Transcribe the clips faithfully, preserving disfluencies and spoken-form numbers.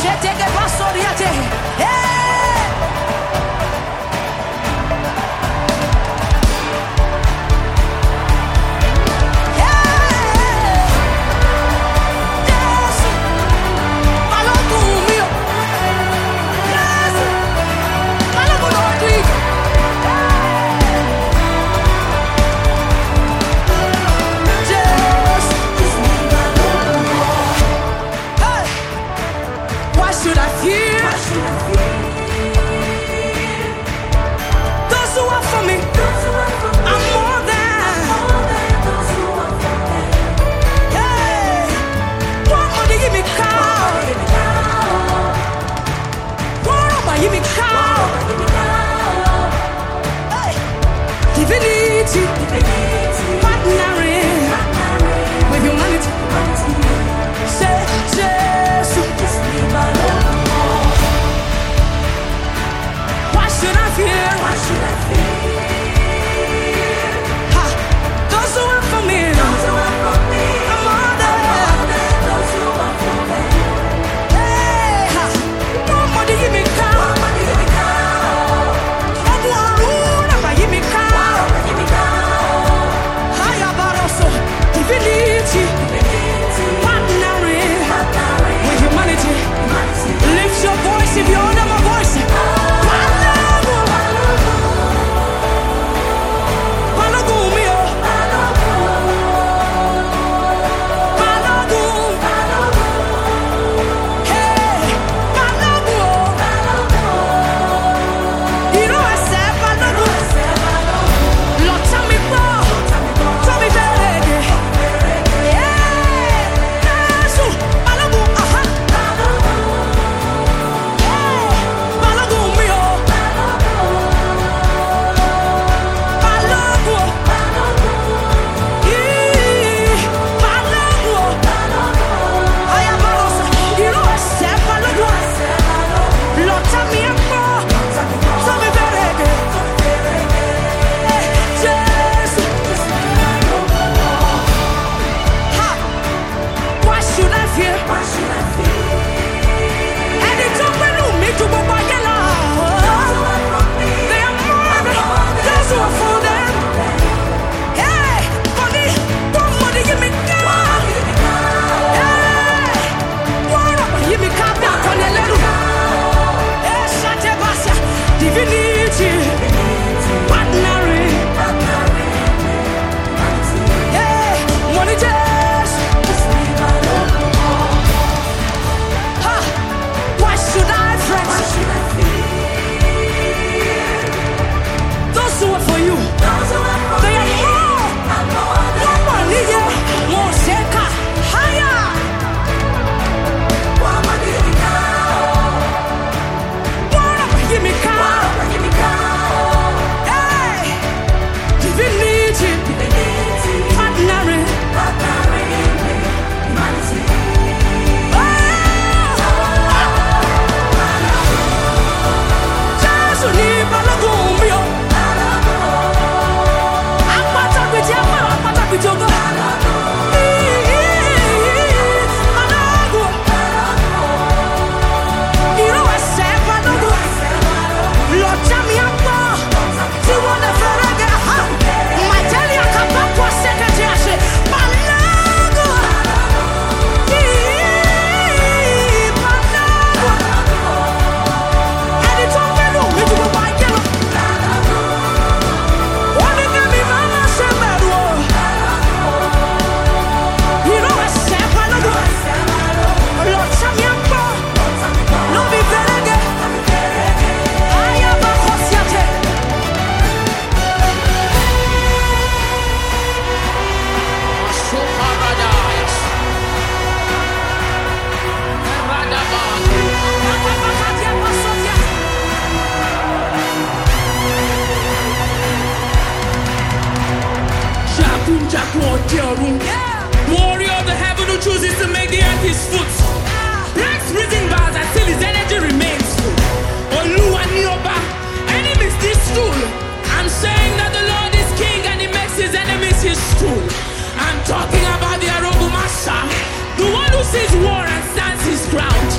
Warrior of the heaven who chooses to make the earth his foot. Breaks prison bars and still his energy remains full. Oluwa ni Oba, enemies this stool. I'm saying that the Lord is king and he makes his enemies his stool. I'm talking about the Arogumasa, the one who sees war and stands his ground. He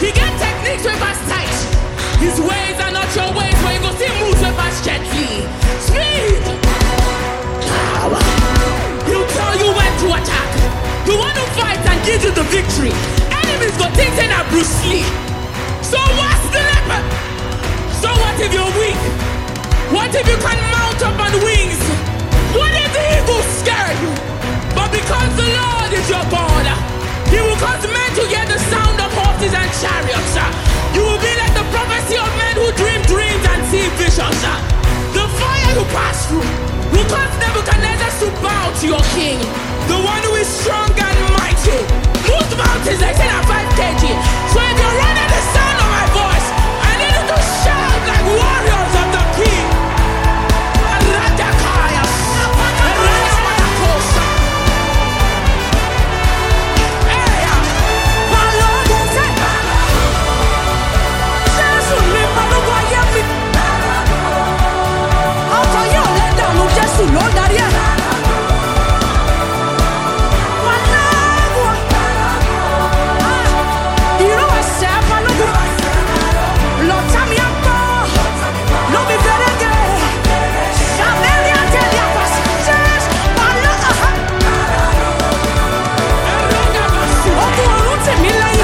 He get techniques with us tight. His ways are not your ways, but you go see moves with us gently. Speed, power. He'll tell you when to attack. The one who fights and gives you the victory. Enemies got things in a Bruce Lee. So what's the leopard? So what if you're weak? What if you can mount up on wings? What if the eagle scare you? But because the Lord is your God, He will cause men to hear the sound of horses and chariots. You will be like the prophecy of men who dream dreams and see visions. The fire you pass through will cause Nebuchadnezzar to bow to your king. The one who is strong and mighty. Moves mountains like ten and five kilograms. So if you're running the sound of my voice, I need you to shout like warriors of the king. Lord, that yeah. You know I said, I love you. Lord, tell me I'm born. Love me very good. Shabeli and tell you what's just my love. Oh, go on, tell me like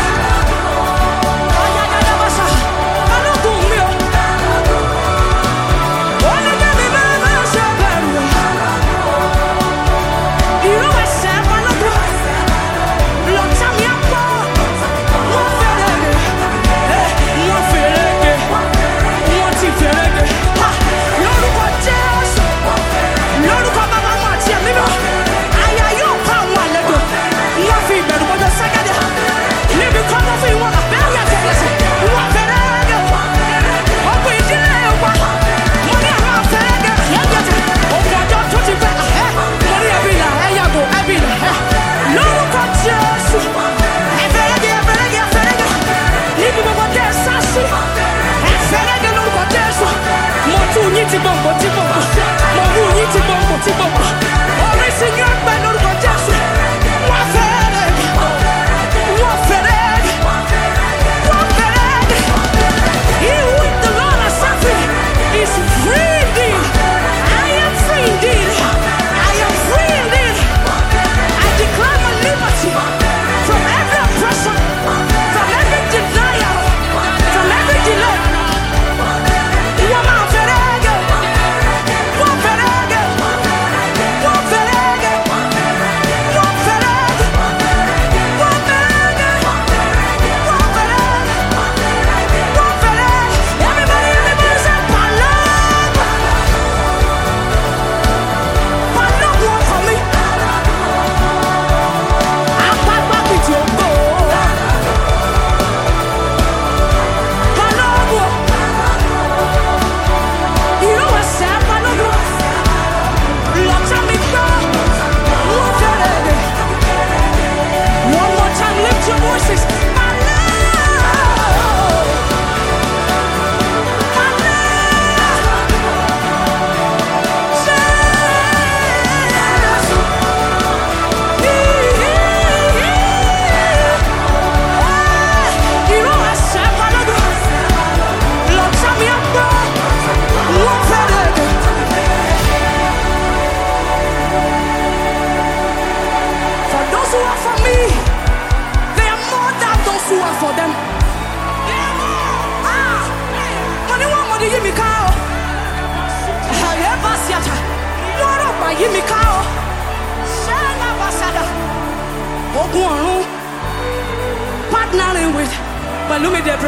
partnering with Balumi Debra.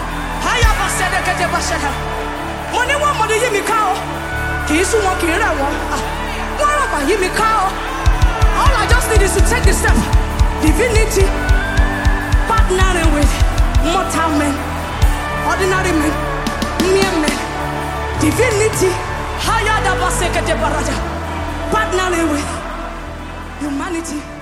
I have a said that I said, money one money you me cow. He's one killer one. What about you me cow? All I just need is to take the step. Divinity, partnering with mortal men, ordinary men, mere men. Divinity, higher than Baseka de Baraja, partnering with humanity.